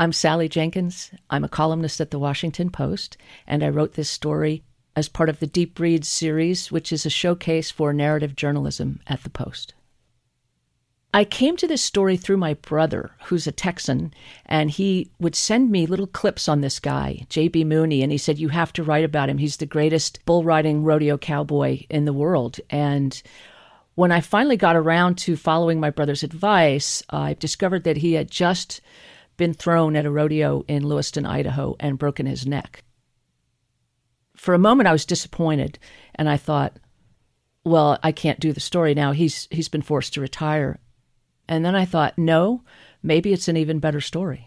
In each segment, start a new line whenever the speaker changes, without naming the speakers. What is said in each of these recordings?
I'm Sally Jenkins. I'm a columnist at the Washington Post, and I wrote this story as part of the Deep Reads series, which is a showcase for narrative journalism at the Post. I came to this story through my brother, who's a Texan, and he would send me little clips on this guy, J.B. Mooney, and he said, you have to write about him. He's the greatest bull riding rodeo cowboy in the world. And when I finally got around to following my brother's advice, I discovered that he had just been thrown at a rodeo in Lewiston, Idaho, and broken his neck. For a moment, I was disappointed, and I thought, well, I can't do the story now. He's been forced to retire. And then I thought, no, maybe it's an even better story.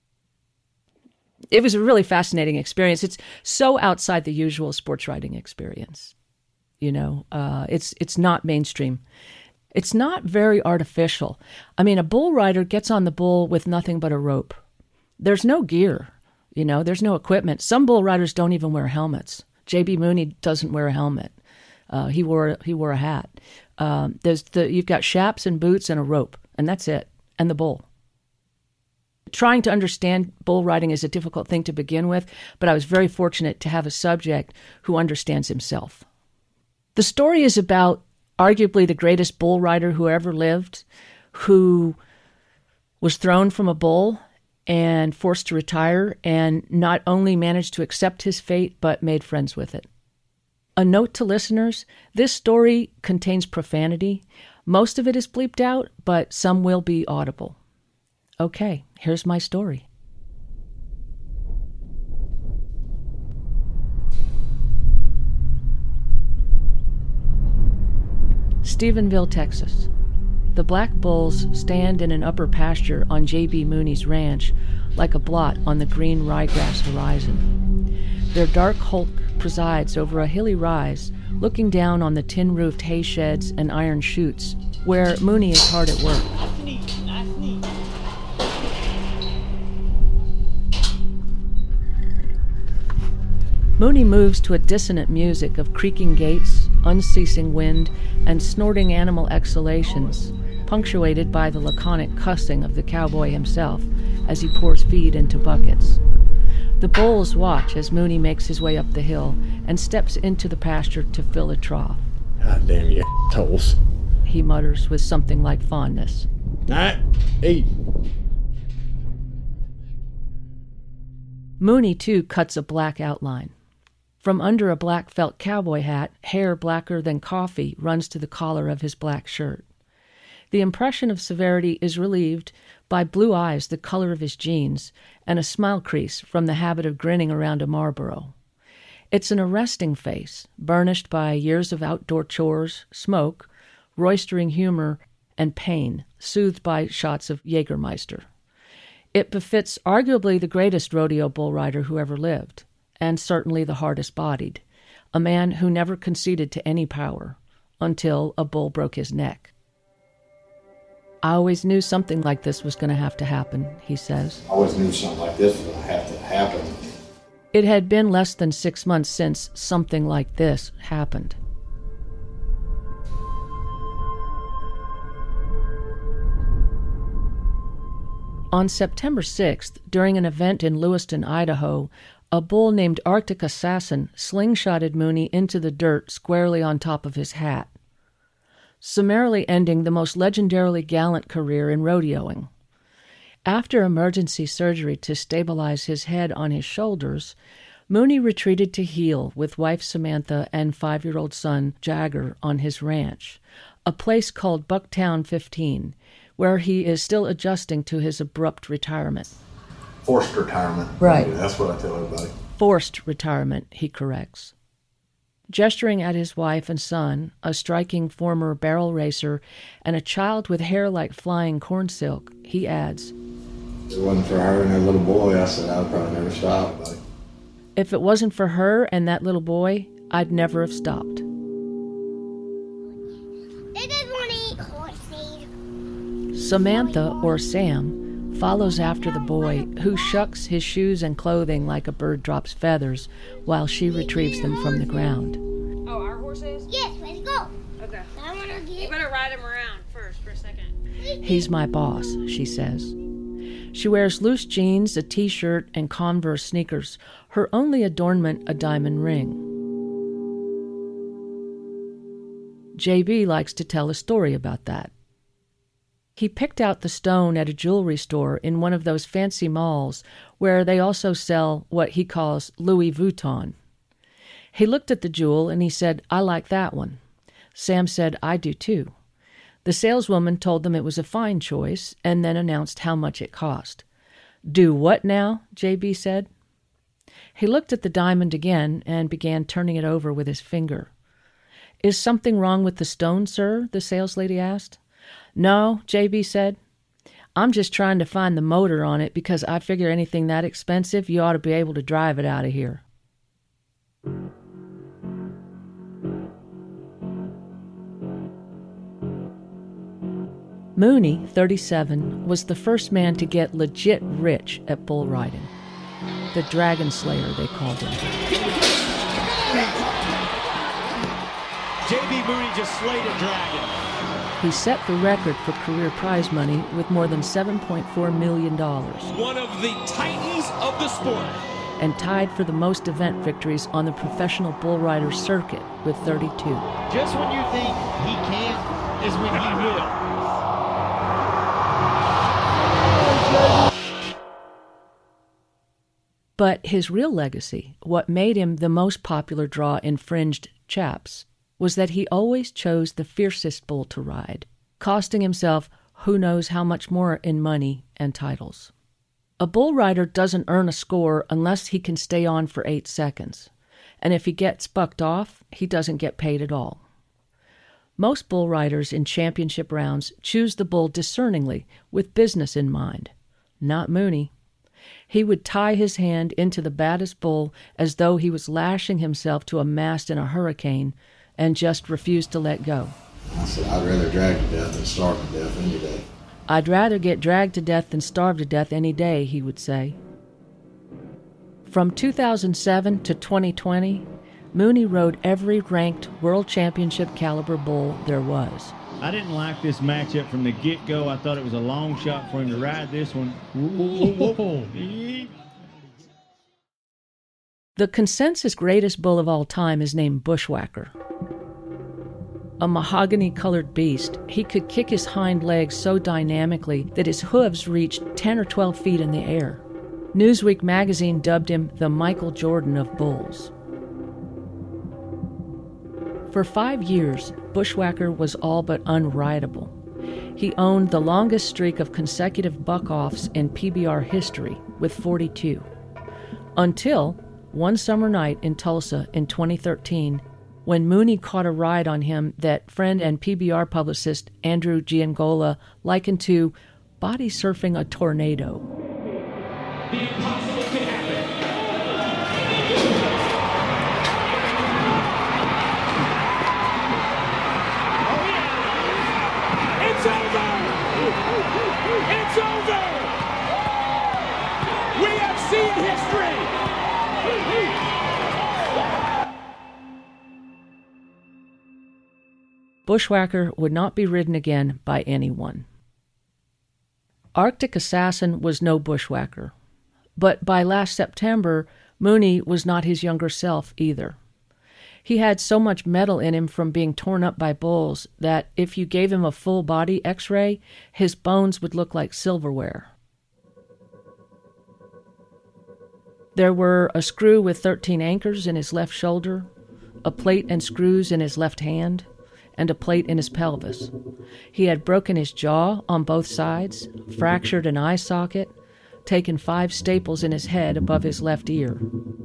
It was a really fascinating experience. It's so outside the usual sports writing experience. You know, it's not mainstream. It's not very artificial. I mean, a bull rider gets on the bull with nothing but a rope. There's no gear, you know, there's no equipment. Some bull riders don't even wear helmets. J.B. Mooney doesn't wear a helmet. He wore a hat. You've got chaps and boots and a rope, and that's it, and the bull. Trying to understand bull riding is a difficult thing to begin with, but I was very fortunate to have a subject who understands himself. The story is about arguably the greatest bull rider who ever lived, who was thrown from a bull and forced to retire, and not only managed to accept his fate, but made friends with it. A note to listeners, this story contains profanity. Most of it is bleeped out, but some will be audible. Okay, here's my story. Stephenville, Texas. The black bulls stand in an upper pasture on J.B. Mooney's ranch like a blot on the green ryegrass horizon. Their dark hulk presides over a hilly rise, looking down on the tin-roofed hay sheds and iron chutes, where Mooney is hard at work. Mooney moves to a dissonant music of creaking gates, unceasing wind, and snorting animal exhalations, punctuated by the laconic cussing of the cowboy himself as he pours feed into buckets. The bulls watch as Mooney makes his way up the hill and steps into the pasture to fill a trough.
God damn you assholes,
he mutters with something like fondness.
Alright, eat.
Mooney, too, cuts a black outline. From under a black felt cowboy hat, hair blacker than coffee runs to the collar of his black shirt. The impression of severity is relieved by blue eyes the color of his jeans and a smile crease from the habit of grinning around a Marlboro. It's an arresting face, burnished by years of outdoor chores, smoke, roistering humor, and pain, soothed by shots of Jägermeister. It befits arguably the greatest rodeo bull rider who ever lived, and certainly the hardest-bodied, a man who never conceded to any power until a bull broke his neck. I always knew something like this was going to have to happen, he says.
I always knew something like this was going to have to happen.
It had been less than 6 months since something like this happened. On September 6th, during an event in Lewiston, Idaho, a bull named Arctic Assassin slingshotted Mooney into the dirt squarely on top of his hat, summarily ending the most legendarily gallant career in rodeoing. After emergency surgery to stabilize his head on his shoulders, Mooney retreated to heal with wife Samantha and 5-year-old son Jagger on his ranch, a place called Bucktown 15, where he is still adjusting to his abrupt retirement.
Forced retirement.
Right.
That's what I tell everybody.
Forced retirement, he corrects. Gesturing at his wife and son, a striking former barrel racer, and a child with hair like flying corn silk, he adds,
If it wasn't for her and her little boy, I said I'd probably never stop, buddy.
If it wasn't for her and that little boy, I'd never have stopped.
They just want to eat horse feed.
Samantha, or Sam, follows after the boy, who shucks his shoes and clothing like a bird drops feathers while she retrieves them from the ground.
Oh, our horses?
Yes, let's go.
Okay.
I want to
You
get...
better ride him around first for a second.
He's my boss, she says. She wears loose jeans, a t-shirt, and Converse sneakers, her only adornment a diamond ring. JB likes to tell a story about that. He picked out the stone at a jewelry store in one of those fancy malls where they also sell what he calls Louis Vuitton. He looked at the jewel and he said, "I like that one." Sam said, "I do too." The saleswoman told them it was a fine choice and then announced how much it cost. "Do what now?" JB said. He looked at the diamond again and began turning it over with his finger. "Is something wrong with the stone, sir?" the saleslady asked. "No," JB said. "I'm just trying to find the motor on it because I figure anything that expensive, you ought to be able to drive it out of here." Mooney, 37, was the first man to get legit rich at bull riding. The Dragon Slayer, they called him.
JB Mooney just slayed a dragon.
He set the record for career prize money with more than $7.4 million.
One of the titans of the sport.
And tied for the most event victories on the professional bull rider circuit with 32.
Just when you think he can't is when he will.
But his real legacy, what made him the most popular draw in fringed chaps, was that he always chose the fiercest bull to ride, costing himself who knows how much more in money and titles. A bull rider doesn't earn a score unless he can stay on for 8 seconds, and if he gets bucked off, he doesn't get paid at all. Most bull riders in championship rounds choose the bull discerningly, with business in mind. Not Mooney. He would tie his hand into the baddest bull as though he was lashing himself to a mast in a hurricane and just refused to let go.
I said, "I'd rather drag to death than starve to death any day."
"I'd rather get dragged to death than starve to death any day," he would say. From 2007 to 2020, Mooney rode every ranked World Championship caliber bull there was.
I didn't like this matchup from the get-go. I thought it was a long shot for him to ride this one.
The consensus greatest bull of all time is named Bushwhacker. A mahogany-colored beast, he could kick his hind legs so dynamically that his hooves reached 10 or 12 feet in the air. Newsweek magazine dubbed him the Michael Jordan of bulls. For 5 years, Bushwhacker was all but unrideable. He owned the longest streak of consecutive buck-offs in PBR history, with 42. Until one summer night in Tulsa in 2013, when Mooney caught a ride on him that friend and PBR publicist Andrew Giangola likened to body surfing a tornado.
The impossible can happen. It's over! It's over! We have seen history!
Bushwhacker would not be ridden again by anyone. Arctic Assassin was no Bushwhacker, but by last September, Mooney was not his younger self either. He had so much metal in him from being torn up by bulls that if you gave him a full-body X-ray, his bones would look like silverware. There were a screw with 13 anchors in his left shoulder, a plate and screws in his left hand, and a plate in his pelvis. He had broken his jaw on both sides, fractured an eye socket, taken 5 staples in his head above his left ear.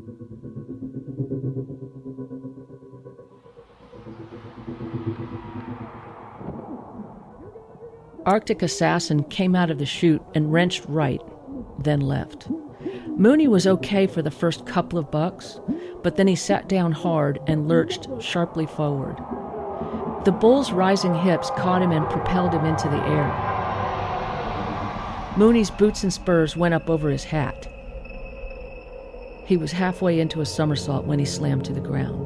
Arctic Assassin came out of the chute and wrenched right, then left. Mooney was okay for the first couple of bucks, but then he sat down hard and lurched sharply forward. The bull's rising hips caught him and propelled him into the air. Mooney's boots and spurs went up over his hat. He was halfway into a somersault when he slammed to the ground.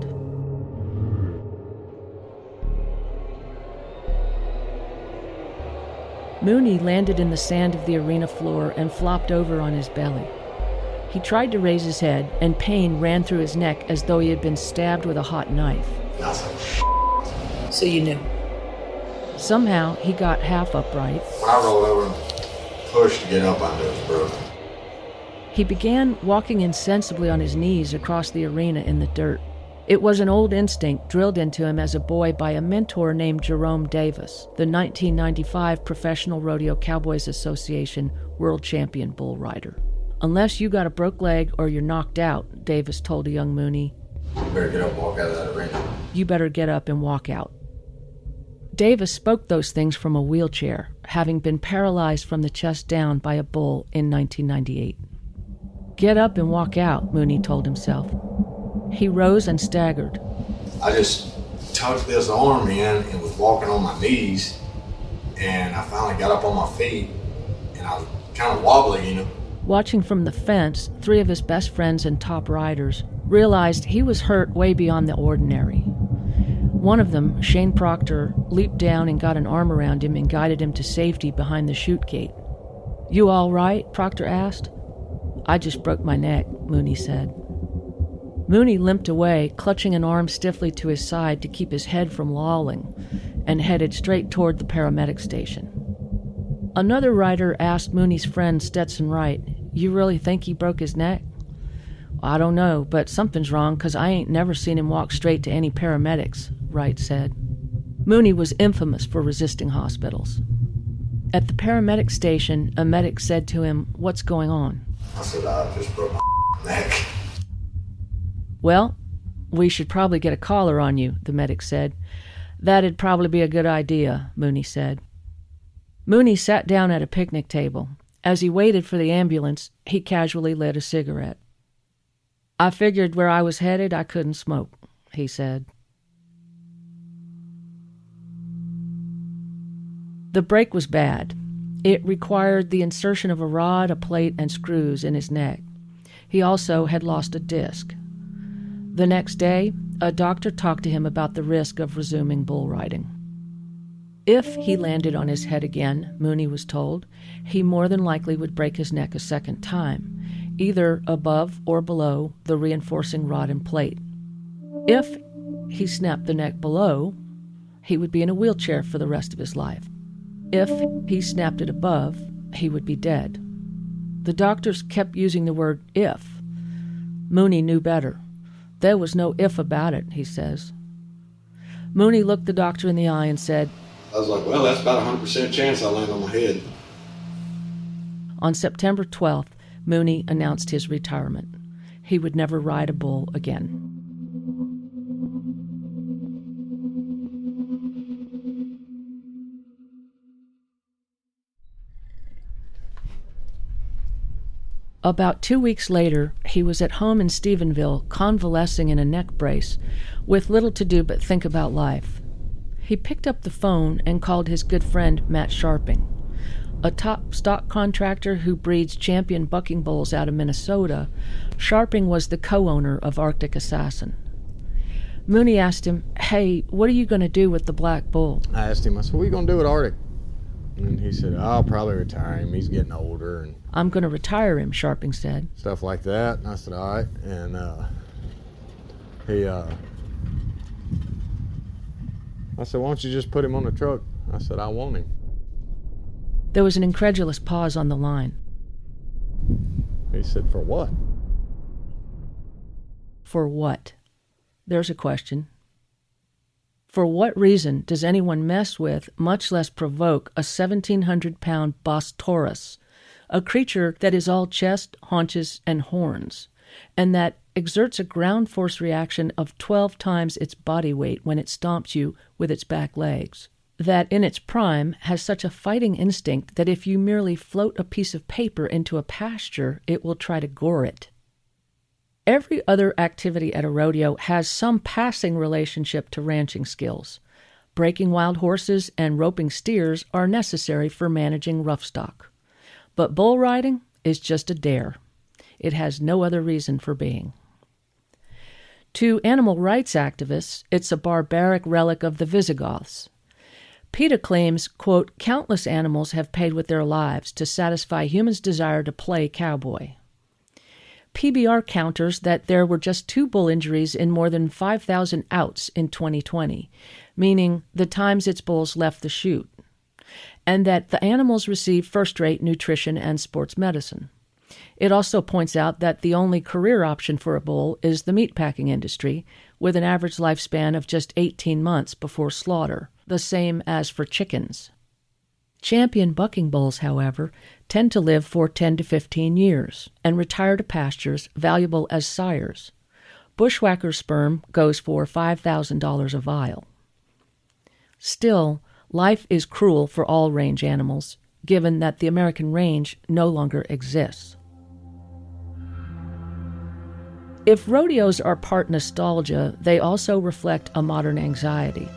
Mooney landed in the sand of the arena floor and flopped over on his belly. He tried to raise his head, and pain ran through his neck as though he had been stabbed with a hot knife.
I was like,
So you knew. Somehow, he got half upright.
when I rolled over and pushed to get up, I knew it was broken.
He began walking insensibly on his knees across the arena in the dirt. It was an old instinct drilled into him as a boy by a mentor named Jerome Davis, the 1995 Professional Rodeo Cowboys Association world champion bull rider. Unless you got a broke leg or you're knocked out, Davis told a young Mooney,
You better get up and walk out of that arena.
you better get up and walk out. Davis spoke those things from a wheelchair, having been paralyzed from the chest down by a bull in 1998. Get up and walk out, Mooney told himself. He rose and staggered.
I just tucked this arm in and was walking on my knees, and I finally got up on my feet, and I was kind of wobbly, you know.
Watching from the fence, 3 of his best friends and top riders realized he was hurt way beyond the ordinary. One of them, Shane Proctor, leaped down and got an arm around him and guided him to safety behind the chute gate. You all right? Proctor asked. I just broke my neck, Mooney said. Mooney limped away, clutching an arm stiffly to his side to keep his head from lolling, and headed straight toward the paramedic station. Another rider asked Mooney's friend Stetson Wright, you really think he broke his neck? I don't know, but something's wrong because I ain't never seen him walk straight to any paramedics, Wright said. Mooney was infamous for resisting hospitals. At the paramedic station, a medic said to him, what's going on?
I said, I just broke my neck.
Well, we should probably get a collar on you, the medic said. That'd probably be a good idea, Mooney said. Mooney sat down at a picnic table. As he waited for the ambulance, he casually lit a cigarette. I figured where I was headed, I couldn't smoke, he said. The break was bad. It required the insertion of a rod, a plate, and screws in his neck. He also had lost a disc. The next day, a doctor talked to him about the risk of resuming bull riding. If he landed on his head again, Mooney was told, he more than likely would break his neck a second time, either above or below the reinforcing rod and plate. If he snapped the neck below, he would be in a wheelchair for the rest of his life. If he snapped it above, he would be dead. The doctors kept using the word if. Mooney knew better. There was no if about it, he says. Mooney looked the doctor in the eye and said,
I was like, well, that's about a 100% chance I'll land on my head.
On September 12th, Mooney announced his retirement. He would never ride a bull again. About 2 weeks later, he was at home in Stephenville, convalescing in a neck brace, with little to do but think about life. He picked up the phone and called his good friend Matt Sharping, a top stock contractor who breeds champion bucking bulls out of Minnesota. Sharping was the co-owner of Arctic Assassin. Mooney asked him, hey, what are you going to do with the black bull?
I asked him, I said, what are you going to do with Arctic? And he said, I'll probably retire him. He's getting older and
I'm going to retire him, Sharping said.
stuff like that. And I said, all right. And I said, why don't you just put him on the truck? I said, I want him.
There was an incredulous pause on the line.
He said, for what?
For what? There's a question. For what reason does anyone mess with, much less provoke, a 1,700-pound Bos Taurus, a creature that is all chest, haunches, and horns, and that exerts a ground force reaction of 12 times its body weight when it stomps you with its back legs, that in its prime has such a fighting instinct that if you merely float a piece of paper into a pasture, it will try to gore it? Every other activity at a rodeo has some passing relationship to ranching skills. Breaking wild horses and roping steers are necessary for managing rough stock. But bull riding is just a dare. It has no other reason for being. To animal rights activists, it's a barbaric relic of the Visigoths. PETA claims, quote, countless animals have paid with their lives to satisfy humans' desire to play cowboy. PBR counters that there were just 2 bull injuries in more than 5,000 outs in 2020, meaning the times its bulls left the chute, and that the animals receive first-rate nutrition and sports medicine. It also points out that the only career option for a bull is the meatpacking industry, with an average lifespan of just 18 months before slaughter, the same as for chickens. Champion bucking bulls, however, tend to live for 10 to 15 years and retire to pastures valuable as sires. Bushwhacker sperm goes for $5,000 a vial. Still, life is cruel for all range animals, given that the American range no longer exists. If rodeos are part nostalgia, they also reflect a modern anxiety.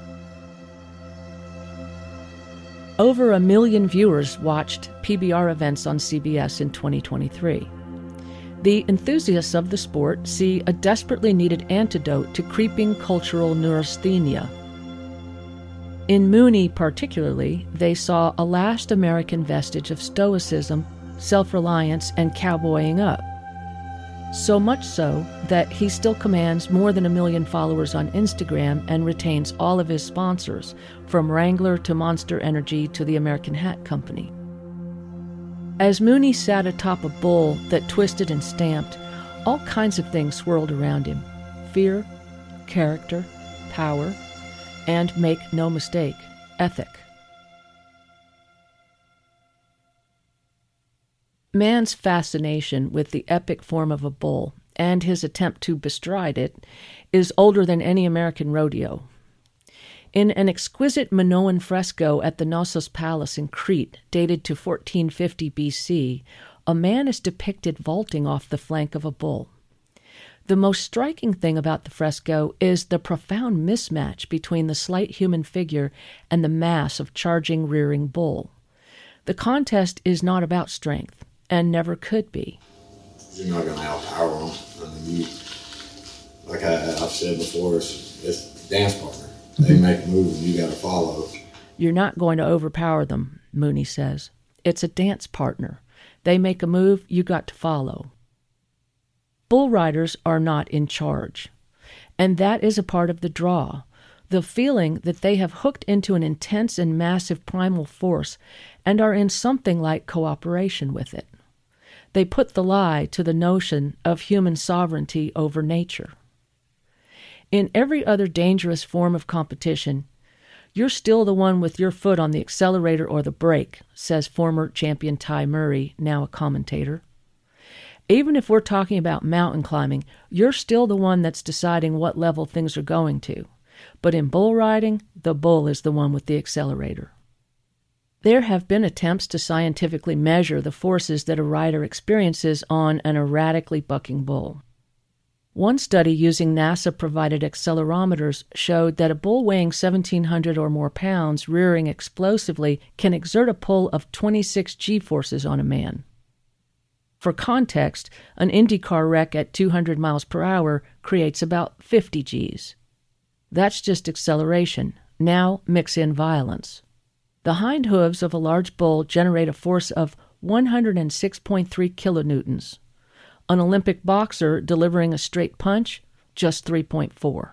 Over 1 million viewers watched PBR events on CBS in 2023. The enthusiasts of the sport see a desperately needed antidote to creeping cultural neurasthenia. In Mooney particularly, they saw a last American vestige of stoicism, self-reliance, and cowboying up. So much so that he still commands more than 1 million followers on Instagram and retains all of his sponsors, from Wrangler to Monster Energy to the American Hat Company. As Mooney sat atop a bull that twisted and stamped, all kinds of things swirled around him: fear, character, power, and, make no mistake, ethic. Man's fascination with the epic form of a bull and his attempt to bestride it is older than any American rodeo. In an exquisite Minoan fresco at the Knossos Palace in Crete, dated to 1450 BC, a man is depicted vaulting off the flank of a bull. The most striking thing about the fresco is the profound mismatch between the slight human figure and the mass of charging, rearing bull. The contest is not about strength, and never could be.
You're not going to outpower them. I mean, like I've said before, it's a dance partner. They make a move and you got to follow.
You're not going to overpower them, Mooney says. It's a dance partner. They make a move, you got to follow. Bull riders are not in charge, and that is a part of the draw. The feeling that they have hooked into an intense and massive primal force and are in something like cooperation with it. They put the lie to the notion of human sovereignty over nature. In every other dangerous form of competition, you're still the one with your foot on the accelerator or the brake, says former champion Ty Murray, now a commentator. Even if we're talking about mountain climbing, you're still the one that's deciding what level things are going to. But in bull riding, the bull is the one with the accelerator. There have been attempts to scientifically measure the forces that a rider experiences on an erratically bucking bull. One study using NASA-provided accelerometers showed that a bull weighing 1,700 or more pounds rearing explosively can exert a pull of 26 G-forces on a man. For context, an IndyCar wreck at 200 miles per hour creates about 50 Gs. That's just acceleration. Now mix in violence. The hind hooves of a large bull generate a force of 106.3 kilonewtons. An Olympic boxer delivering a straight punch, just 3.4.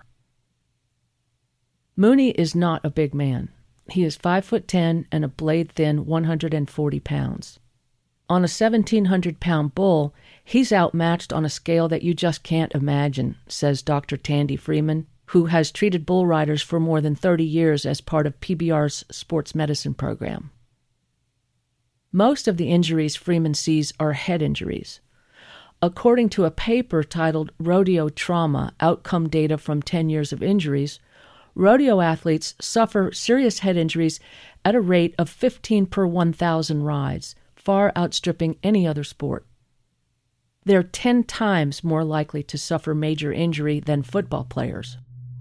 Mooney is not a big man. He is 5'10" and a blade-thin 140 pounds. On a 1,700-pound bull, he's outmatched on a scale that you just can't imagine, says Dr. Tandy Freeman, who has treated bull riders for more than 30 years as part of PBR's sports medicine program. Most of the injuries Freeman sees are head injuries. According to a paper titled Rodeo Trauma: Outcome Data from 10 Years of Injuries, rodeo athletes suffer serious head injuries at a rate of 15 per 1,000 rides, far outstripping any other sport. They're 10 times more likely to suffer major injury than football players.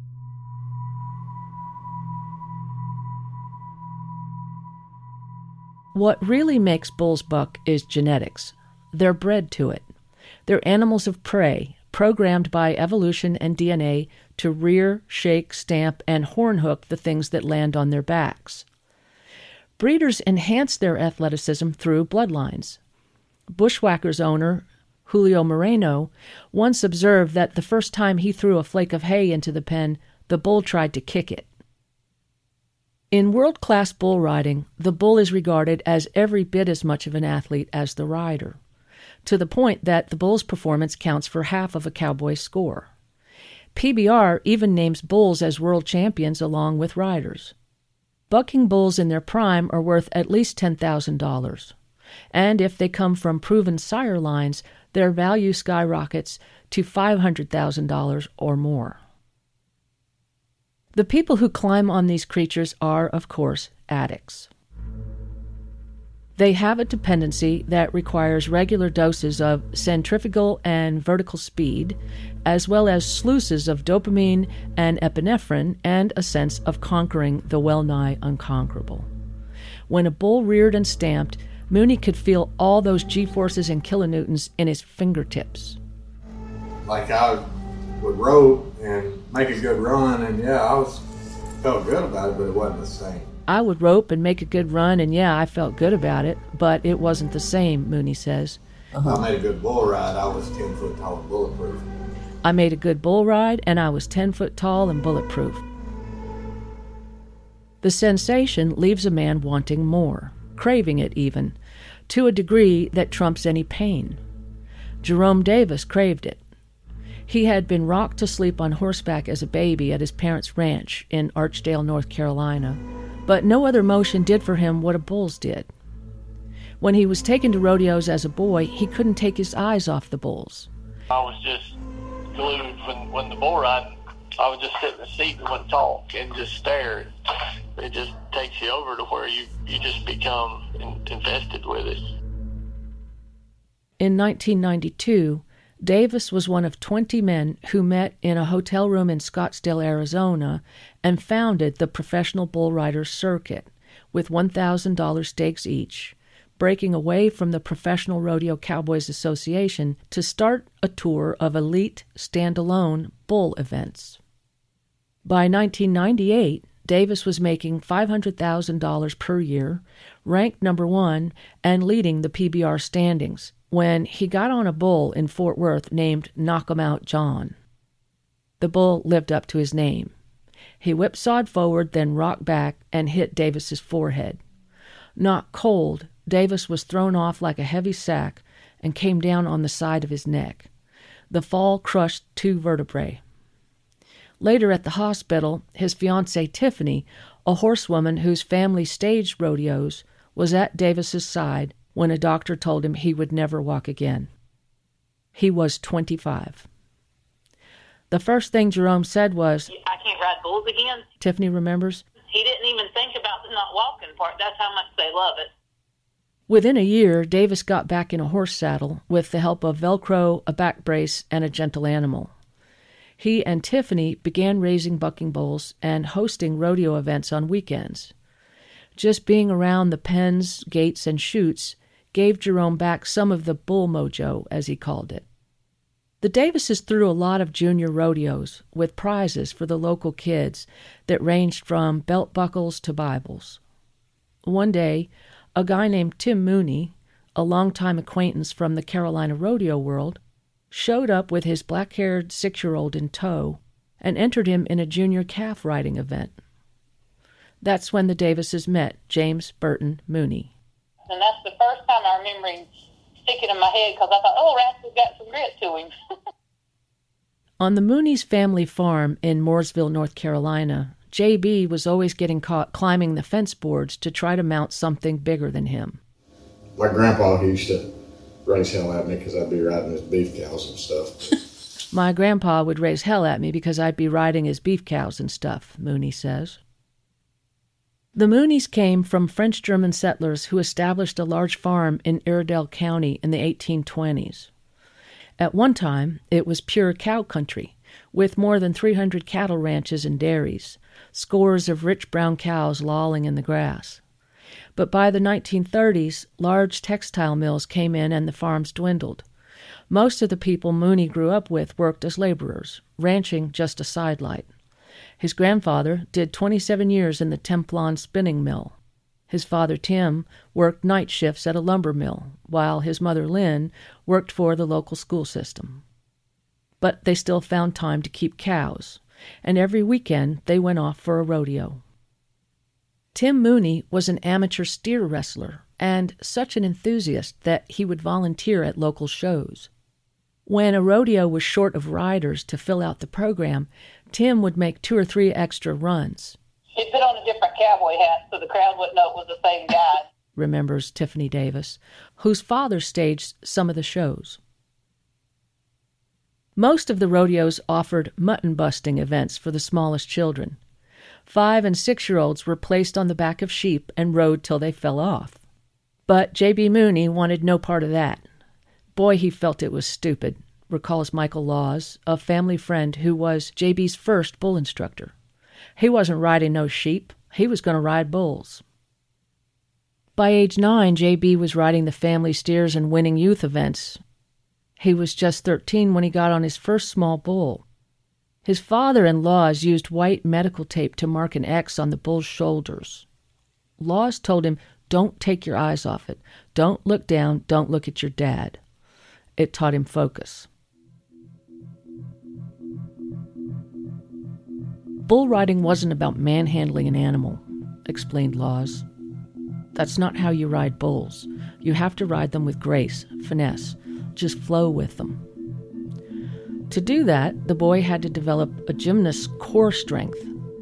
What really makes bulls buck is genetics. They're bred to it. They're animals of prey, programmed by evolution and DNA to rear, shake, stamp, and horn hook the things that land on their backs. Breeders enhance their athleticism through bloodlines. Bushwhackers owner Julio Moreno once observed that the first time he threw a flake of hay into the pen, the bull tried to kick it. In world-class bull riding, the bull is regarded as every bit as much of an athlete as the rider, to the point that the bull's performance counts for half of a cowboy's score. PBR even names bulls as world champions along with riders. Bucking bulls in their prime are worth at least $10,000, and if they come from proven sire lines, their value skyrockets to $500,000 or more. The people who climb on these creatures are, of course, addicts. They have a dependency that requires regular doses of centrifugal and vertical speed, as well as sluices of dopamine and epinephrine, and a sense of conquering the well-nigh unconquerable. When a bull reared and stamped, Mooney could feel all those G-forces and kilonewtons in his fingertips.
Like I would rope and make a good run, and felt good about it, but it wasn't the same.
I would rope and make a good run, and I felt good about it, but it wasn't the same, Mooney says.
I made a good bull ride. I was 10 foot tall and bulletproof.
I made a good bull ride, and I was 10 foot tall and bulletproof. The sensation leaves a man wanting more, craving it even, to a degree that trumps any pain. Jerome Davis craved it. He had been rocked to sleep on horseback as a baby at his parents' ranch in Archdale, North Carolina, but no other motion did for him what a bull's did. When he was taken to rodeos as a boy, he couldn't take his eyes off the bulls.
I was just glued when the bull riding. I would just sit in the seat and wouldn't talk and just stare. It just takes you over to where you just become infested with it.
In 1992, Davis was one of 20 men who met in a hotel room in Scottsdale, Arizona, and founded the Professional Bull Riders Circuit with $1,000 stakes each, breaking away from the Professional Rodeo Cowboys Association to start a tour of elite, standalone bull events. By 1998, Davis was making $500,000 per year, ranked number 1, and leading the PBR standings, when he got on a bull in Fort Worth named Knock 'em Out John. The bull lived up to his name. He whipsawed forward, then rocked back and hit Davis's forehead. Knocked cold, Davis was thrown off like a heavy sack and came down on the side of his neck. The fall crushed 2 vertebrae. Later at the hospital, his fiancée Tiffany, a horsewoman whose family staged rodeos, was at Davis's side when a doctor told him he would never walk again. He was 25. The first thing Jerome said was,
"I can't ride bulls again."
Tiffany remembers.
He didn't even think about the not walking part. That's how much they love it.
Within a year, Davis got back in a horse saddle with the help of Velcro, a back brace, and a gentle animal. He and Tiffany began raising bucking bulls and hosting rodeo events on weekends. Just being around the pens, gates, and chutes gave Jerome back some of the bull mojo, as he called it. The Davises threw a lot of junior rodeos with prizes for the local kids that ranged from belt buckles to Bibles. One day, a guy named Tim Mooney, a longtime acquaintance from the Carolina rodeo world, showed up with his black-haired 6-year-old in tow and entered him in a junior calf riding event. That's when the Davises met James Burton Mooney.
And that's the first time I remember him sticking in my head because I thought, oh, Rascal's got some grit to him.
On the Mooney's family farm in Mooresville, North Carolina, J.B. was always getting caught climbing the fence boards to try to mount something bigger than him.
My grandpa, he used to raise hell at me because I'd be riding his beef cows and stuff.
My grandpa would raise hell at me because I'd be riding his beef cows and stuff, Mooney says. The Mooneys came from French-German settlers who established a large farm in Iredell County in the 1820s. At one time, it was pure cow country, with more than 300 cattle ranches and dairies, scores of rich brown cows lolling in the grass. But by the 1930s, large textile mills came in and the farms dwindled. Most of the people Mooney grew up with worked as laborers, ranching just a sidelight. His grandfather did 27 years in the Templon spinning mill. His father, Tim, worked night shifts at a lumber mill, while his mother, Lynn, worked for the local school system. But they still found time to keep cows, and every weekend they went off for a rodeo. Tim Mooney was an amateur steer wrestler and such an enthusiast that he would volunteer at local shows. When a rodeo was short of riders to fill out the program, Tim would make 2 or 3 extra runs.
He'd put on a different cowboy hat so the crowd wouldn't know it was the same guy,
remembers Tiffany Davis, whose father staged some of the shows. Most of the rodeos offered mutton-busting events for the smallest children. 5- and 6-year-olds were placed on the back of sheep and rode till they fell off. But J.B. Mooney wanted no part of that. Boy, he felt it was stupid, recalls Michael Laws, a family friend who was J.B.'s first bull instructor. He wasn't riding no sheep. He was going to ride bulls. By age 9, J.B. was riding the family steers and winning youth events. He was just 13 when he got on his first small bull. His father and Laws used white medical tape to mark an X on the bull's shoulders. Laws told him, "Don't take your eyes off it. Don't look down. Don't look at your dad." It taught him focus. Bull riding wasn't about manhandling an animal, explained Laws. That's not how you ride bulls. You have to ride them with grace, finesse. Just flow with them. To do that, the boy had to develop a gymnast's core strength.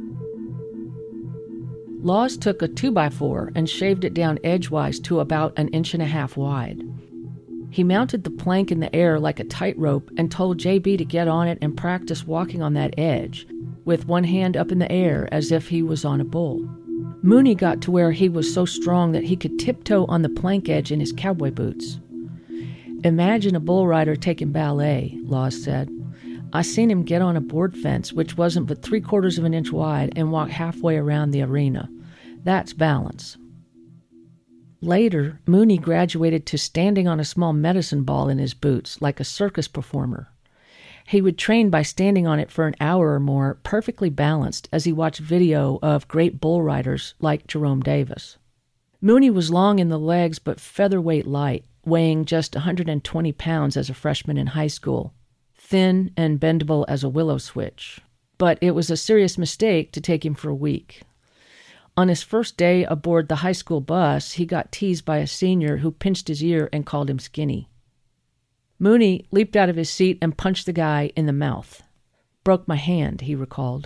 Laws took a 2x4 and shaved it down edgewise to about 1.5 inches wide. He mounted the plank in the air like a tightrope and told J.B. to get on it and practice walking on that edge, with one hand up in the air as if he was on a bull. Mooney got to where he was so strong that he could tiptoe on the plank edge in his cowboy boots. Imagine a bull rider taking ballet, Laws said. I seen him get on a board fence, which wasn't but 3/4 of an inch wide, and walk halfway around the arena. That's balance. Later, Mooney graduated to standing on a small medicine ball in his boots, like a circus performer. He would train by standing on it for an hour or more, perfectly balanced, as he watched video of great bull riders like Jerome Davis. Mooney was long in the legs but featherweight light, weighing just 120 pounds as a freshman in high school, thin and bendable as a willow switch. But it was a serious mistake to take him for a week. On his first day aboard the high school bus, he got teased by a senior who pinched his ear and called him skinny. Mooney leaped out of his seat and punched the guy in the mouth. Broke my hand, he recalled.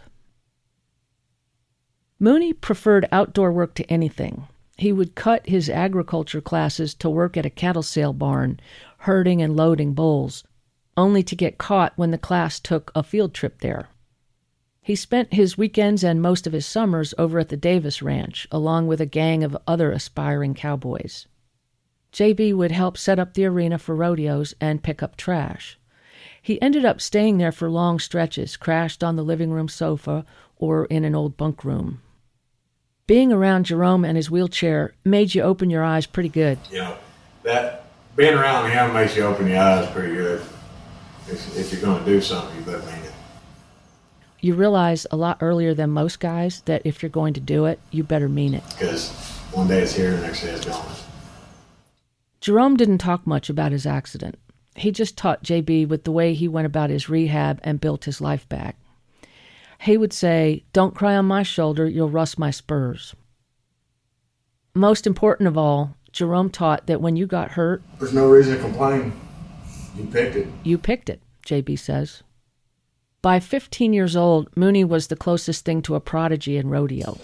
Mooney preferred outdoor work to anything. He would cut his agriculture classes to work at a cattle sale barn, herding and loading bulls, only to get caught when the class took a field trip there. He spent his weekends and most of his summers over at the Davis Ranch, along with a gang of other aspiring cowboys. J.B. would help set up the arena for rodeos and pick up trash. He ended up staying there for long stretches, crashed on the living room sofa or in an old bunk room. Being around Jerome and his wheelchair made you open your eyes pretty good.
You know, that being around him makes you open your eyes pretty good. If you're going to do something, you better mean it.
You realize a lot earlier than most guys that if you're going to do it, you better mean it.
Because one day it's here, the next day it's gone.
Jerome didn't talk much about his accident. He just taught J.B. with the way he went about his rehab and built his life back. He would say, "Don't cry on my shoulder, you'll rust my spurs." Most important of all, Jerome taught that when you got hurt,
there's no reason to complain. You picked it.
You picked it, J.B. says. By 15 years old, Mooney was the closest thing to a prodigy in rodeo.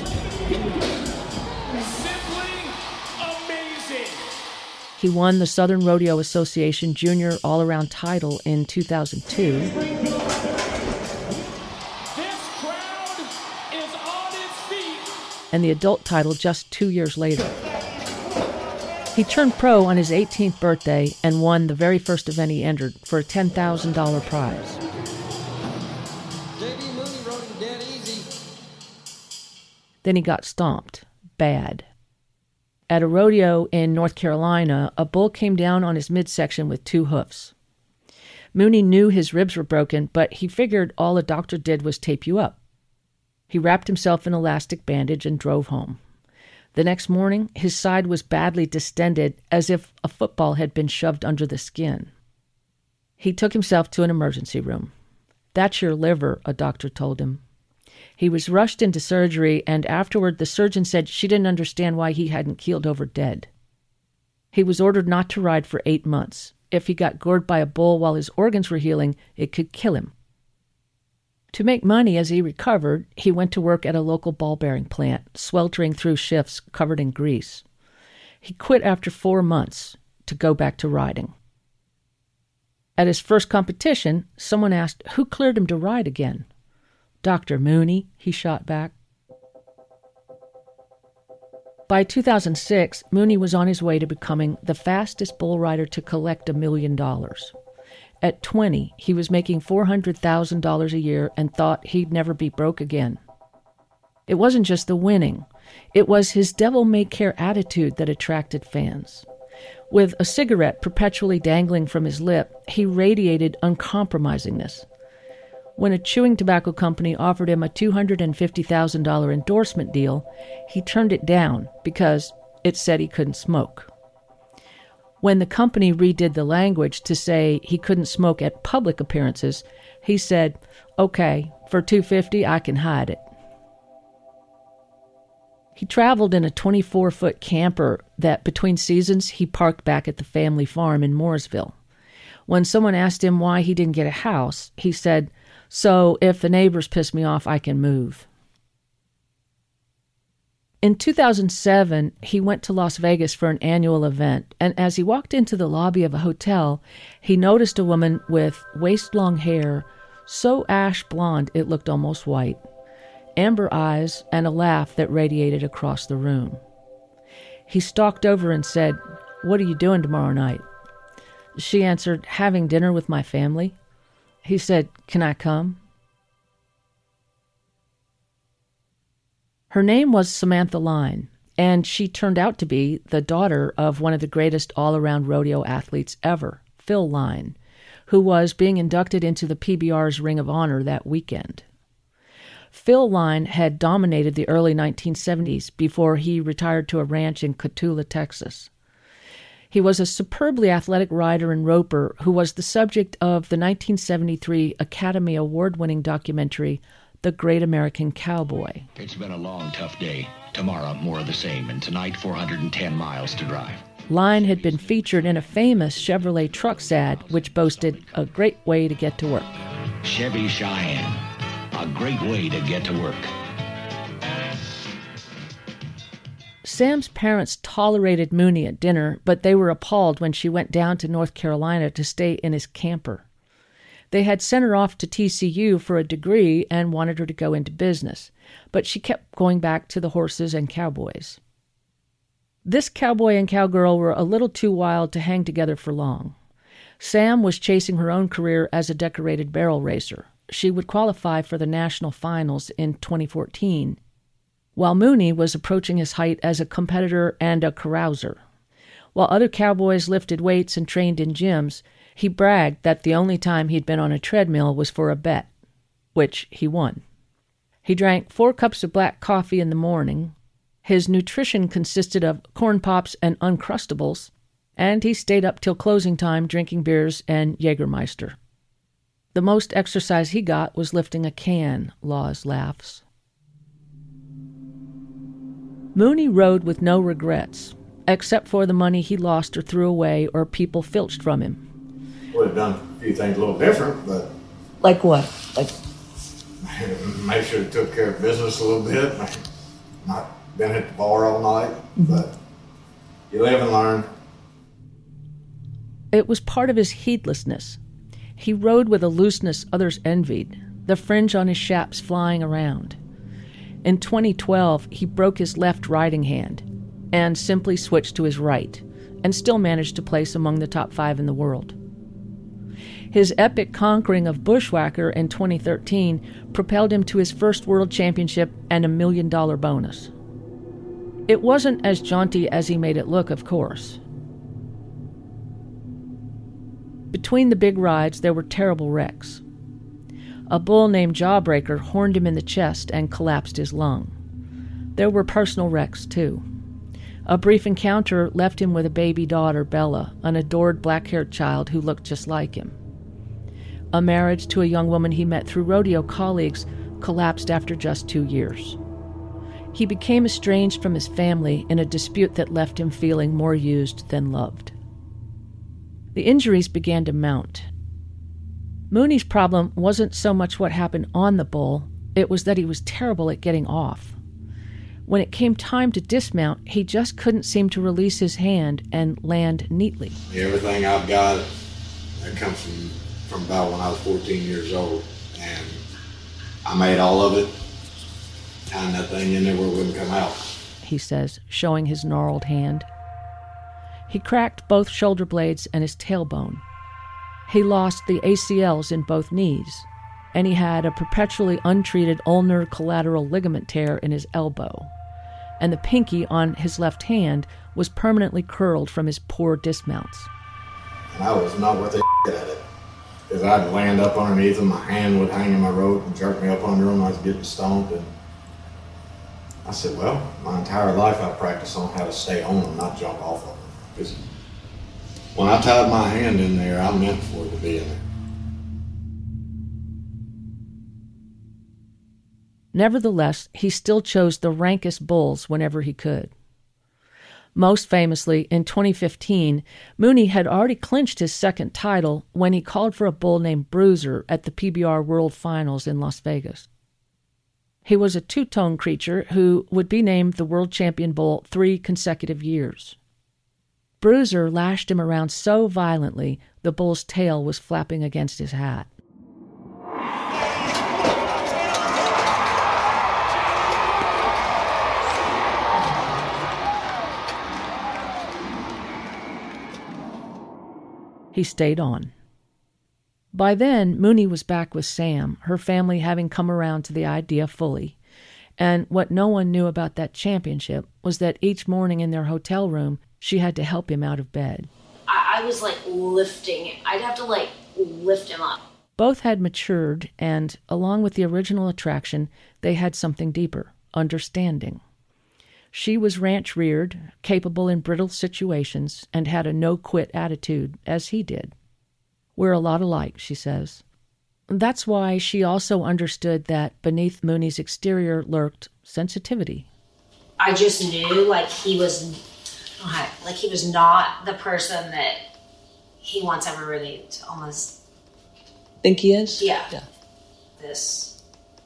Simply amazing.
He won the Southern Rodeo Association Junior All-Around title in 2002. And the adult title just 2 years later. He turned pro on his 18th birthday and won the very first event he entered for a $10,000 prize.
J.B. Mooney rode him dead easy.
Then he got stomped. Bad. At a rodeo in North Carolina, a bull came down on his midsection with 2 hoofs. Mooney knew his ribs were broken, but he figured all a doctor did was tape you up. He wrapped himself in elastic bandage and drove home. The next morning, his side was badly distended, as if a football had been shoved under the skin. He took himself to an emergency room. "That's your liver," a doctor told him. He was rushed into surgery, and afterward the surgeon said she didn't understand why he hadn't keeled over dead. He was ordered not to ride for 8 months. If he got gored by a bull while his organs were healing, it could kill him. To make money as he recovered, he went to work at a local ball bearing plant, sweltering through shifts covered in grease. He quit after 4 months to go back to riding. At his first competition, someone asked who cleared him to ride again. "Dr. Mooney," he shot back. By 2006, Mooney was on his way to becoming the fastest bull rider to collect $1 million. At 20, he was making $400,000 a year and thought he'd never be broke again. It wasn't just the winning. It was his devil-may-care attitude that attracted fans. With a cigarette perpetually dangling from his lip, he radiated uncompromisingness. When a chewing tobacco company offered him a $250,000 endorsement deal, he turned it down because it said he couldn't smoke. When the company redid the language to say he couldn't smoke at public appearances, he said, "Okay, for $250, I can hide it." He traveled in a 24-foot camper that between seasons he parked back at the family farm in Mooresville. When someone asked him why he didn't get a house, he said, "So if the neighbors piss me off, I can move." In 2007, he went to Las Vegas for an annual event, and as he walked into the lobby of a hotel, he noticed a woman with waist-long hair, so ash blonde it looked almost white, amber eyes, and a laugh that radiated across the room. He stalked over and said, "What are you doing tomorrow night?" She answered, "Having dinner with my family." He said, "Can I come?" Her name was Samantha Line, and she turned out to be the daughter of one of the greatest all-around rodeo athletes ever, Phil Line, who was being inducted into the PBR's Ring of Honor that weekend. Phil Line had dominated the early 1970s before he retired to a ranch in Cotulla, Texas. He was a superbly athletic rider and roper who was the subject of the 1973 Academy Award-winning documentary, The Great American Cowboy.
It's been a long, tough day. Tomorrow, more of the same, and tonight, 410 miles to drive.
Line had been featured in a famous Chevrolet trucks ad, which boasted a great way to get to work.
Chevy Cheyenne, a great way to get to work.
Sam's parents tolerated Mooney at dinner, but they were appalled when she went down to North Carolina to stay in his camper. They had sent her off to TCU for a degree and wanted her to go into business, but she kept going back to the horses and cowboys. This cowboy and cowgirl were a little too wild to hang together for long. Sam was chasing her own career as a decorated barrel racer. She would qualify for the national finals in 2014, while Mooney was approaching his height as a competitor and a carouser. While other cowboys lifted weights and trained in gyms, he bragged that the only time he'd been on a treadmill was for a bet, which he won. He drank 4 cups of black coffee in the morning. His nutrition consisted of corn pops and Uncrustables, and he stayed up till closing time drinking beers and Jägermeister. The most exercise he got was lifting a can, Laws laughs. Mooney rode with no regrets, except for the money he lost or threw away or people filched from him.
Would have done a few things a little different, but...
Like what? Like
make sure it took care of business a little bit. Not been at the bar all night, but you live and learn.
It was part of his heedlessness. He rode with a looseness others envied, the fringe on his chaps flying around. In 2012, he broke his left riding hand and simply switched to his right, and still managed to place among the top 5 in the world. His epic conquering of Bushwhacker in 2013 propelled him to his first world championship and $1 million bonus. It wasn't as jaunty as he made it look, of course. Between the big rides, there were terrible wrecks. A bull named Jawbreaker horned him in the chest and collapsed his lung. There were personal wrecks, too. A brief encounter left him with a baby daughter, Bella, an adored black-haired child who looked just like him. A marriage to a young woman he met through rodeo colleagues collapsed after just 2 years. He became estranged from his family in a dispute that left him feeling more used than loved. The injuries began to mount. Mooney's problem wasn't so much what happened on the bull, it was that he was terrible at getting off. When it came time to dismount, he just couldn't seem to release his hand and land neatly.
Everything I've got, that comes from about when I was 14 years old, and I made all of it, tying that thing in there where it wouldn't come out,
he says, showing his gnarled hand. He cracked both shoulder blades and his tailbone. He lost the ACLs in both knees, and he had a perpetually untreated ulnar collateral ligament tear in his elbow, and the pinky on his left hand was permanently curled from his poor dismounts.
And I was not worth a at it, because I'd land up underneath them, my hand would hang in my rope and jerk me up under them, I was getting stomped, and I said, well, my entire life I practiced on how to stay on them, not jump off of them. Because when I tied my hand in there, I meant for it to be in there.
Nevertheless, he still chose the rankest bulls whenever he could. Most famously, in 2015, Mooney had already clinched his second title when he called for a bull named Bruiser at the PBR World Finals in Las Vegas. He was a two-tone creature who would be named the world champion bull 3 consecutive years. Bruiser lashed him around so violently the bull's tail was flapping against his hat. He stayed on. By then, Mooney was back with Sam, her family having come around to the idea fully. And what no one knew about that championship was that each morning in their hotel room, she had to help him out of bed.
I was lifting. I'd have to lift him up.
Both had matured, and along with the original attraction, they had something deeper, understanding. She was ranch-reared, capable in brittle situations, and had a no-quit attitude, as he did. We're a lot alike, she says. That's why she also understood that beneath Mooney's exterior lurked sensitivity.
I just knew, he was not the person that he wants everybody to almost
think he is?
Yeah. This,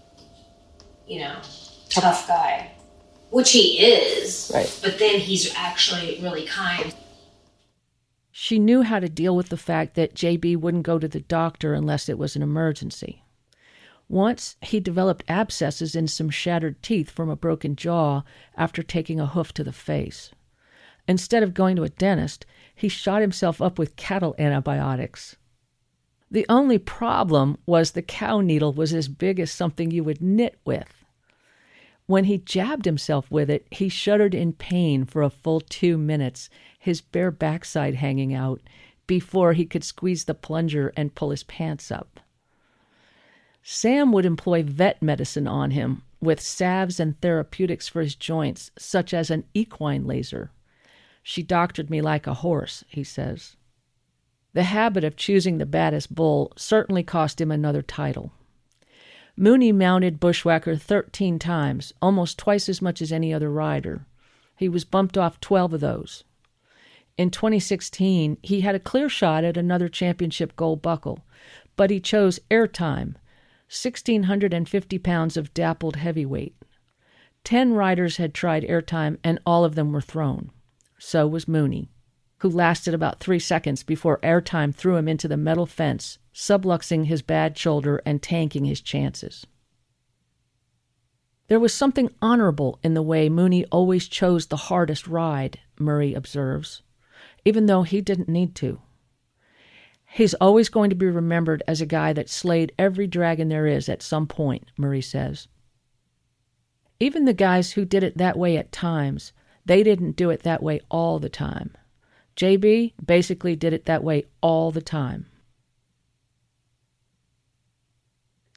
tough guy. Which he is,
right.
But then he's actually really kind.
She knew how to deal with the fact that JB wouldn't go to the doctor unless it was an emergency. Once, he developed abscesses in some shattered teeth from a broken jaw after taking a hoof to the face. Instead of going to a dentist, he shot himself up with cattle antibiotics. The only problem was the cow needle was as big as something you would knit with. When he jabbed himself with it, he shuddered in pain for a full 2 minutes, his bare backside hanging out, before he could squeeze the plunger and pull his pants up. Sam would employ vet medicine on him, with salves and therapeutics for his joints, such as an equine laser. She doctored me like a horse, he says. The habit of choosing the baddest bull certainly cost him another title. Mooney mounted Bushwhacker 13 times, almost twice as much as any other rider. He was bumped off 12 of those. In 2016, he had a clear shot at another championship gold buckle, but he chose Airtime, 1,650 pounds of dappled heavyweight. 10 riders had tried Airtime, and all of them were thrown. So was Mooney, who lasted about 3 seconds before Airtime threw him into the metal fence, subluxing his bad shoulder and tanking his chances. There was something honorable in the way Mooney always chose the hardest ride, Murray observes, even though he didn't need to. He's always going to be remembered as a guy that slayed every dragon there is at some point, Murray says. Even the guys who did it that way at times, they didn't do it that way all the time. JB basically did it that way all the time.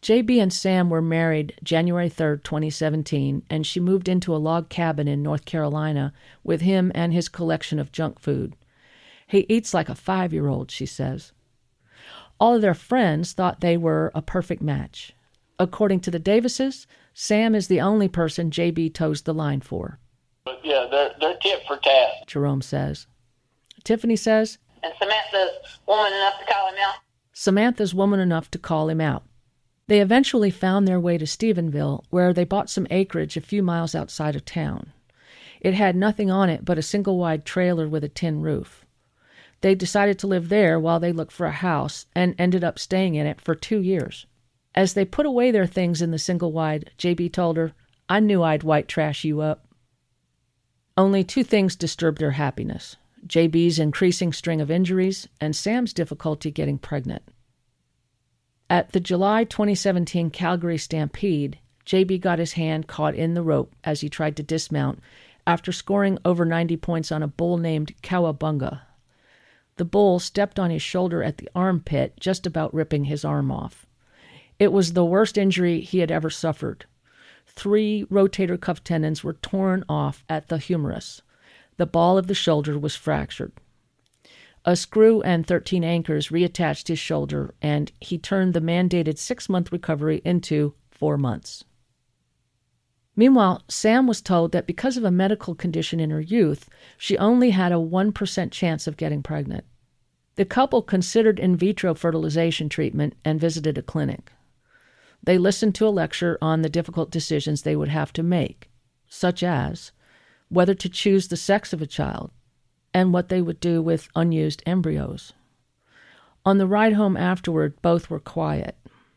JB and Sam were married January 3rd, 2017, and she moved into a log cabin in North Carolina with him and his collection of junk food. He eats like a 5-year-old, she says. All of their friends thought they were a perfect match. According to the Davises, Sam is the only person JB toes the line for.
But yeah, they're tit for tat.
Jerome says. Tiffany says,
And Samantha's woman enough to call him out.
Samantha's woman enough to call him out. They eventually found their way to Stephenville, where they bought some acreage a few miles outside of town. It had nothing on it but a single-wide trailer with a tin roof. They decided to live there while they looked for a house and ended up staying in it for 2 years. As they put away their things in the single-wide, JB told her, I knew I'd white trash you up. Only 2 things disturbed their happiness: JB's increasing string of injuries and Sam's difficulty getting pregnant. At the July 2017 Calgary Stampede, JB got his hand caught in the rope as he tried to dismount after scoring over 90 points on a bull named Cowabunga. The bull stepped on his shoulder at the armpit, just about ripping his arm off. It was the worst injury he had ever suffered. 3 rotator cuff tendons were torn off at the humerus. The ball of the shoulder was fractured. A screw and 13 anchors reattached his shoulder, and he turned the mandated 6-month recovery into 4 months. Meanwhile, Sam was told that because of a medical condition in her youth, she only had a 1% chance of getting pregnant. The couple considered in vitro fertilization treatment and visited a clinic. They listened to a lecture on the difficult decisions they would have to make, such as whether to choose the sex of a child and what they would do with unused embryos. On the ride home afterward, both were quiet.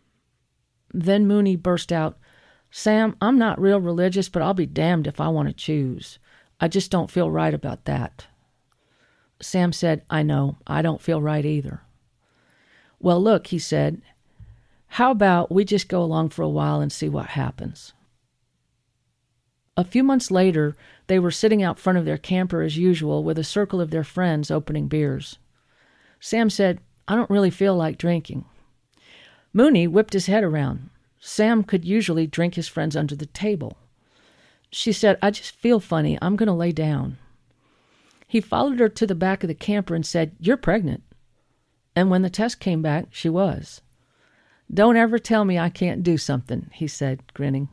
Then Mooney burst out, Sam, I'm not real religious, but I'll be damned if I want to choose. I just don't feel right about that. Sam said, I know, I don't feel right either. Well, look, he said, how about we just go along for a while and see what happens? A few months later, they were sitting out front of their camper as usual with a circle of their friends opening beers. Sam said, I don't really feel like drinking. Mooney whipped his head around. Sam could usually drink his friends under the table. She said, I just feel funny. I'm going to lay down. He followed her to the back of the camper and said, You're pregnant. And when the test came back, she was. Don't ever tell me I can't do something, he said, grinning.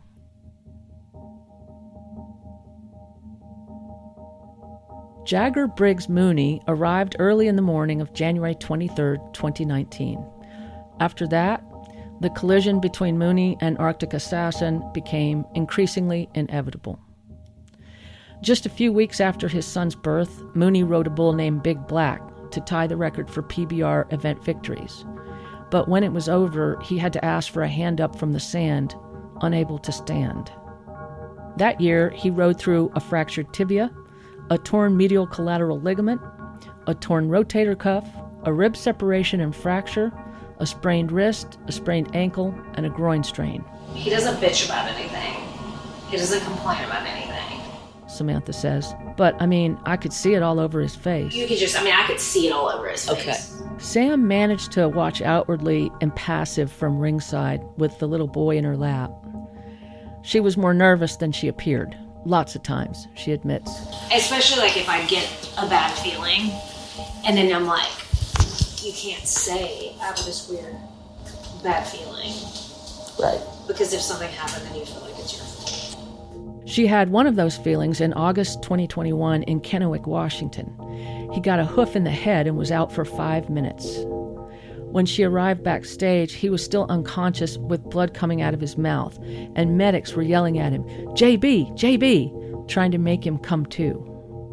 Jagger Briggs Mooney arrived early in the morning of January 23, 2019. After that, the collision between Mooney and Arctic Assassin became increasingly inevitable. Just a few weeks after his son's birth, Mooney rode a bull named Big Black to tie the record for PBR event victories. But when it was over, he had to ask for a hand up from the sand, unable to stand. That year, he rode through a fractured tibia, a torn medial collateral ligament, a torn rotator cuff, a rib separation and fracture, a sprained wrist, a sprained ankle, and a groin strain.
He doesn't bitch about anything. He doesn't complain about anything.
Samantha says. But, I could see it all over his face.
You could just, I could see it all over his face.
Okay. Sam managed to watch outwardly impassive from ringside with the little boy in her lap. She was more nervous than she appeared. Lots of times, she admits.
Especially if I get a bad feeling, and then I'm like, you can't say I have this weird bad feeling.
Right.
Because if something happened, then you feel like it's your fault.
She had one of those feelings in August 2021 in Kennewick, Washington. He got a hoof in the head and was out for 5 minutes. When she arrived backstage, he was still unconscious with blood coming out of his mouth, and medics were yelling at him, JB, JB, trying to make him come to.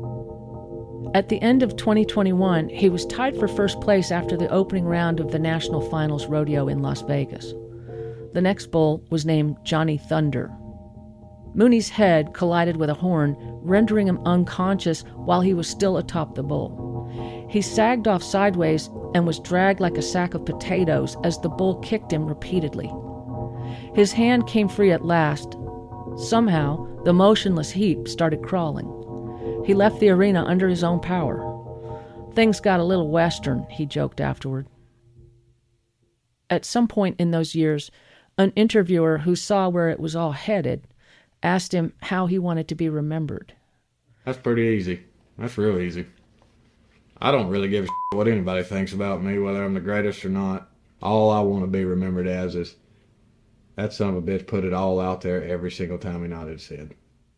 At the end of 2021, he was tied for first place after the opening round of the National Finals Rodeo in Las Vegas. The next bull was named Johnny Thunder. Mooney's head collided with a horn, rendering him unconscious while he was still atop the bull. He sagged off sideways and was dragged like a sack of potatoes as the bull kicked him repeatedly. His hand came free at last. Somehow, the motionless heap started crawling. He left the arena under his own power. Things got a little Western, he joked afterward. At some point in those years, An interviewer who saw where it was all headed asked him how he wanted to be remembered.
That's pretty easy. That's real easy. I don't really give a shit what anybody thinks about me, whether I'm the greatest or not. All I want to be remembered as is that son of a bitch put it all out there every single time he nodded his head.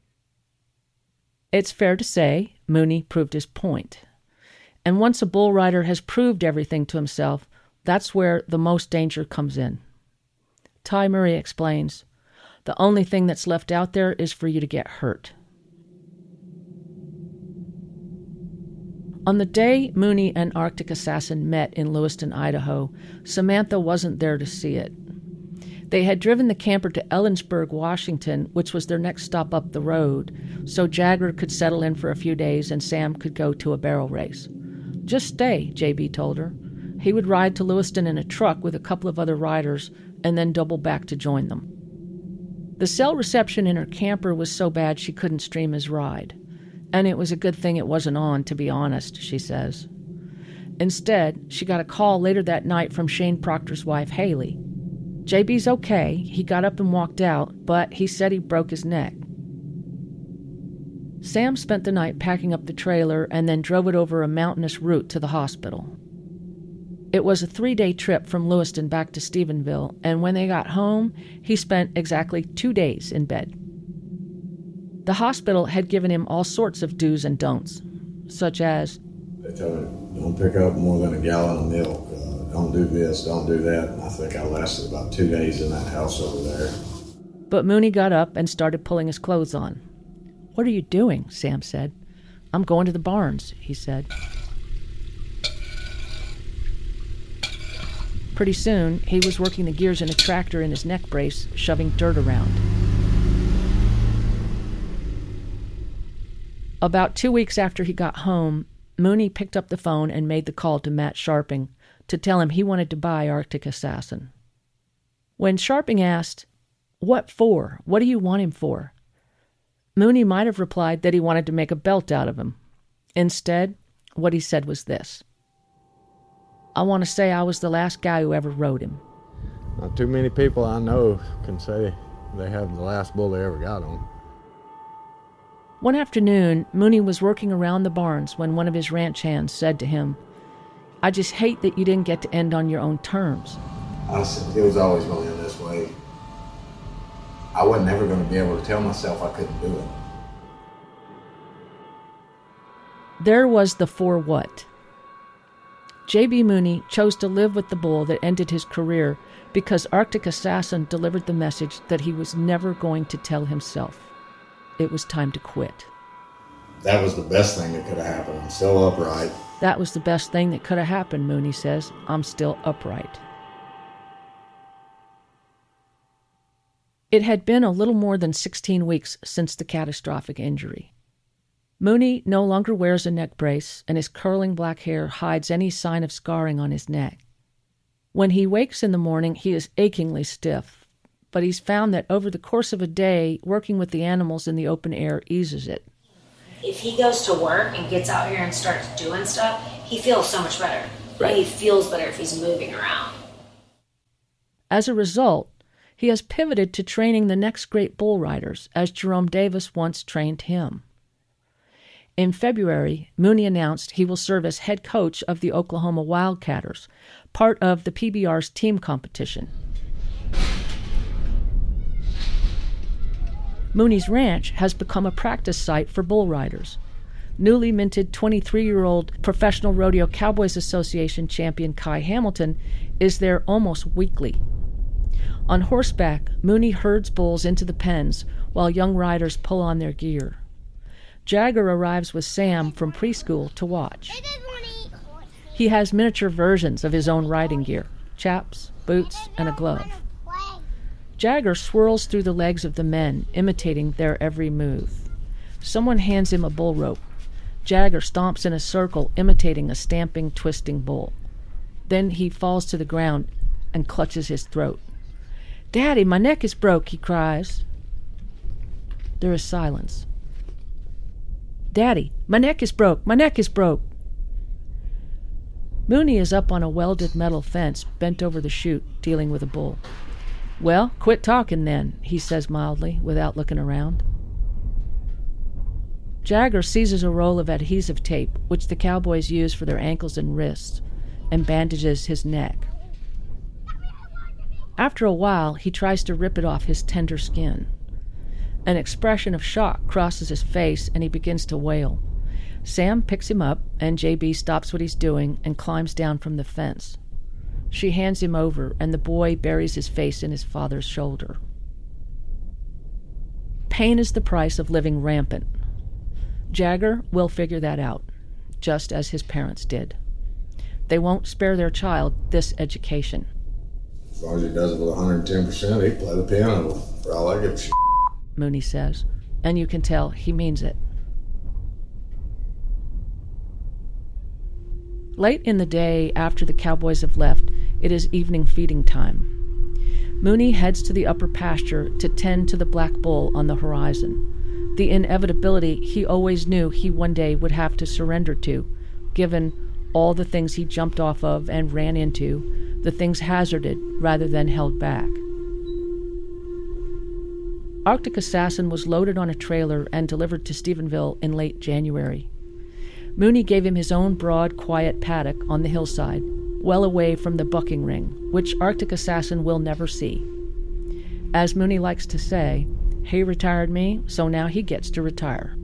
It's fair to say Mooney proved his point. And once a bull rider has proved everything to himself, that's where the most danger comes in. Ty Murray explains, the only thing that's left out there is for you to get hurt. On the day Mooney and Arctic Assassin met in Lewiston, Idaho, Samantha wasn't there to see it. They had driven the camper to Ellensburg, Washington, which was their next stop up the road, so Jagger could settle in for a few days and Sam could go to a barrel race. Just stay, JB told her. He would ride to Lewiston in a truck with a couple of other riders and then double back to join them. The cell reception in her camper was so bad she couldn't stream his ride. And it was a good thing it wasn't on, to be honest, she says. Instead, she got a call later that night from Shane Proctor's wife, Haley. JB's okay. He got up and walked out, but he said he broke his neck. Sam spent the night packing up the trailer and then drove it over a mountainous route to the hospital. It was a 3-day trip from Lewiston back to Stephenville, and when they got home, he spent exactly 2 days in bed. The hospital had given him all sorts of do's and don'ts, such as,
they told me, don't pick up more than a gallon of milk, don't do this, don't do that, and I think I lasted about 2 days in that house over there.
But Mooney got up and started pulling his clothes on. What are you doing? Sam said. I'm going to the barns, he said. Pretty soon, he was working the gears in a tractor in his neck brace, shoving dirt around. About 2 weeks after he got home, Mooney picked up the phone and made the call to Matt Sharping to tell him he wanted to buy Arctic Assassin. When Sharping asked, "What for? What do you want him for?" Mooney might have replied that he wanted to make a belt out of him. Instead, what he said was this: I want to say I was the last guy who ever rode him.
Not too many people I know can say they have the last bull they ever got on.
One afternoon, Mooney was working around the barns when one of his ranch hands said to him, I just hate that you didn't get to end on your own terms.
I said, it was always going to end this way. I wasn't ever going to be able to tell myself I couldn't do it.
There was the for what. J.B. Mooney chose to live with the bull that ended his career because Arctic Assassin delivered the message that he was never going to tell himself. It was time to quit.
That was the best thing that could have happened. I'm still upright.
That was the best thing that could have happened, Mooney says. I'm still upright. It had been a little more than 16 weeks since the catastrophic injury. Mooney no longer wears a neck brace, and his curling black hair hides any sign of scarring on his neck. When he wakes in the morning, he is achingly stiff, but he's found that over the course of a day, working with the animals in the open air eases it.
If he goes to work and gets out here and starts doing stuff, he feels so much better.
Right.
He feels better if he's moving around.
As a result, he has pivoted to training the next great bull riders, as Jerome Davis once trained him. In February, Mooney announced he will serve as head coach of the Oklahoma Wildcatters, part of the PBR's team competition. Mooney's ranch has become a practice site for bull riders. Newly minted 23-year-old Professional Rodeo Cowboys Association champion Kai Hamilton is there almost weekly. On horseback, Mooney herds bulls into the pens while young riders pull on their gear. Jagger arrives with Sam from preschool to watch. He has miniature versions of his own riding gear, chaps, boots, and a glove. Jagger swirls through the legs of the men, imitating their every move. Someone hands him a bull rope. Jagger stomps in a circle, imitating a stamping, twisting bull. Then he falls to the ground and clutches his throat. "Daddy, my neck is broke," he cries. There is silence. "Daddy, my neck is broke, my neck is broke." Mooney is up on a welded metal fence, bent over the chute, dealing with a bull. "Well, quit talking then," he says mildly, without looking around. Jagger seizes a roll of adhesive tape, which the cowboys use for their ankles and wrists, and bandages his neck. After a while, he tries to rip it off his tender skin. An expression of shock crosses his face, and he begins to wail. Sam picks him up, and JB stops what he's doing and climbs down from the fence. She hands him over, and the boy buries his face in his father's shoulder. Pain is the price of living rampant. Jagger will figure that out, just as his parents did. They won't spare their child this education.
As long as he does it with 110%, he can play the piano for all I give a shit.
Mooney says, and you can tell he means it. Late in the day, after the cowboys have left, it is evening feeding time. Mooney heads to the upper pasture to tend to the black bull on the horizon, the inevitability he always knew he one day would have to surrender to, given all the things he jumped off of and ran into, the things hazarded rather than held back. Arctic Assassin was loaded on a trailer and delivered to Stephenville in late January. Mooney gave him his own broad, quiet paddock on the hillside, well away from the bucking ring, which Arctic Assassin will never see. As Mooney likes to say, he retired me, so now he gets to retire.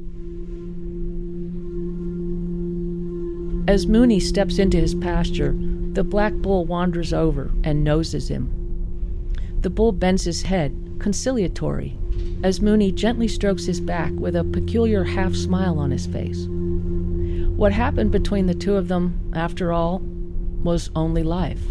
As Mooney steps into his pasture, the black bull wanders over and noses him. The bull bends his head, conciliatory, as Mooney gently strokes his back with a peculiar half-smile on his face. What happened between the two of them, after all, was only life.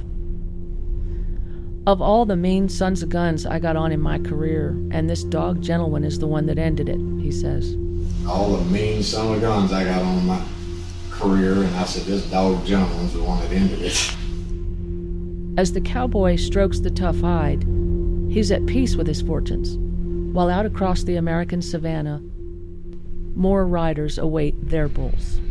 Of all the mean sons of guns I got on in my career, and this dog gentleman is the one that ended it, he says.
All the mean son of guns I got on in my career, and I said, this dog gentleman's the one that ended it.
As the cowboy strokes the tough hide, he's at peace with his fortunes, while out across the American savanna, more riders await their bulls.